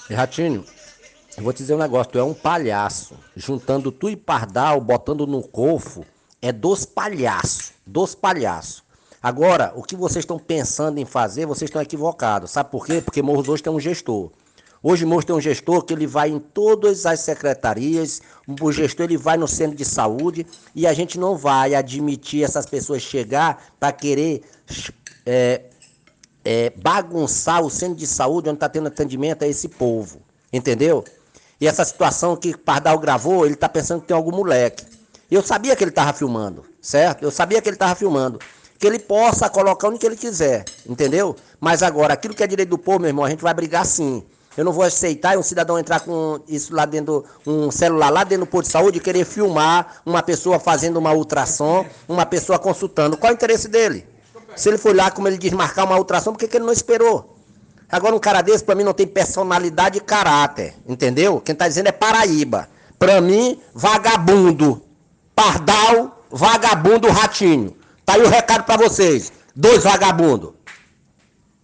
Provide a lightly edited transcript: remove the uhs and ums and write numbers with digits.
E Ratinho, eu vou te dizer um negócio, tu é um palhaço. Juntando tu e Pardal, botando no cofo, é dos palhaços, dos palhaços. Agora, o que vocês estão pensando em fazer, vocês estão equivocados. Sabe por quê? Porque Morros hoje tem um gestor. Hoje Morros tem um gestor que ele vai em todas as secretarias, o gestor ele vai no centro de saúde e a gente não vai admitir essas pessoas chegar para querer bagunçar o centro de saúde onde está tendo atendimento a esse povo. Entendeu? E essa situação que Pardal gravou, ele tá pensando que tem algum moleque. Eu sabia que ele tava filmando, certo? Eu sabia que ele tava filmando. Que ele possa colocar onde que ele quiser, entendeu? Mas agora, aquilo que é direito do povo, meu irmão, a gente vai brigar sim. Eu não vou aceitar um cidadão entrar com isso lá dentro, um celular lá dentro do posto de saúde e querer filmar uma pessoa fazendo uma ultrassom, uma pessoa consultando. Qual é o interesse dele? Se ele foi lá, como ele diz, marcar uma ultrassom, por que ele não esperou? Agora um cara desse, pra mim, não tem personalidade e caráter, entendeu? Quem tá dizendo é Paraíba. Pra mim, vagabundo. Pardal, vagabundo, ratinho. Tá aí o recado pra vocês. Dois vagabundos.